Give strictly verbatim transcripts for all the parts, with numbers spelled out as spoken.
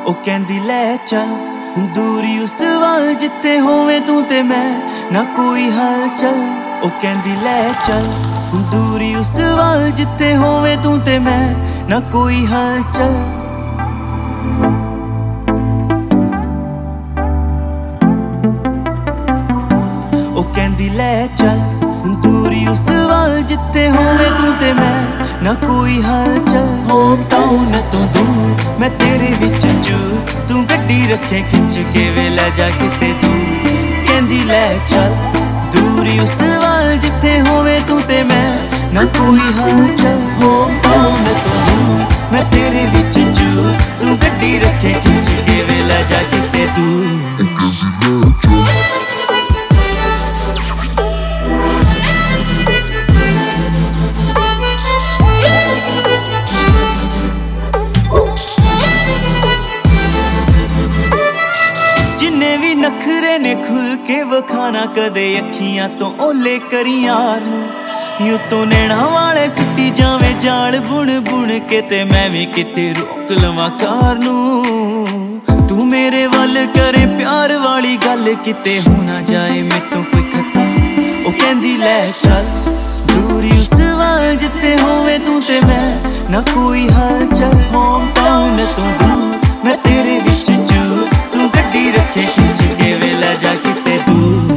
ओ कहंदी लै चल दूरी उस वल जिथे होवे तू ते मैं ना कोई हलचल। ओ कहंदी लै चल दूरी उस वल जिथे होवे तू ते मैं ना कोई हलचल। ओ कहंदी लै चल दूरी उस वल जिथे होवे तू ते मैं ना कोई हलचल। होम टाउन तो दूर मैं तेरे विच चूर तू गड्डी रखे खिंच के वे लै जा किते दूर। कहंदी लै चल दूरी उस वल जिथे होवे तू ते मैं ना कोई हलचल। होम टाउन तो दूर मैं तेरे विच चूर तू गड्डी रखे खिंच के वे लै जा किते दूर। नखरे ने खुल के वखाना कदे अखियां तो ओले करी यार नू यूं तो नैना वाले सुट्टी जावे जाल बुन बुन के ते मैं भी किते रोक लवां कार नू। तू मेरे वल करे प्यार वाली गल किते हो ना जाए मैं तो कोई खता। ओ कहंदी लै चल दूरी उस वल जिथे होवे तू ते मैं ना कोई हलचल। होम टाउन तो दूर मैं तेरे विच चूर तू गड्डी रखे खिंच के वे लै जा किते दूर।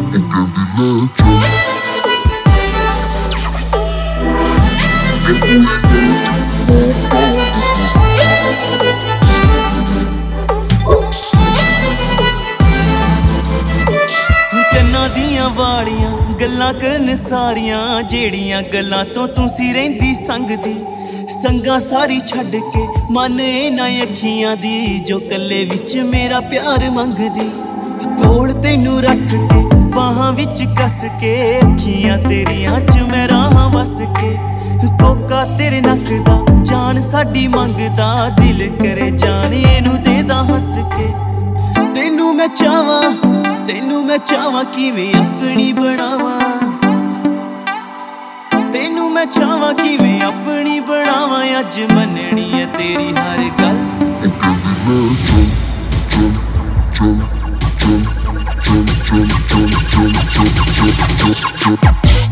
कन्ना दियां वाड़ियां गल्लां करन सारियां जेड़ियां गल्लां तो तू सी रहिंदी संगदी। संगा सारी छड्ड के मन इन्हां अखियां दी जो कल्ले विच मेरा प्यार मंगदी। कोल तैनू रख के बाहां विच कस के अखियां तेरियां च मैं राहां वस के। कोका तेरे नक दा जान साडी मंगदा दिल करे जाने नू देदा हस के। तैनू मैं चाहवां तैनू मैं चाहवां किवें अपनी बनावां तैनू मैं चाहवां किवें अपनी बनावां अज मननी है तेरी हर गल। चल चल चल चल चल चल चल चल चल चल चल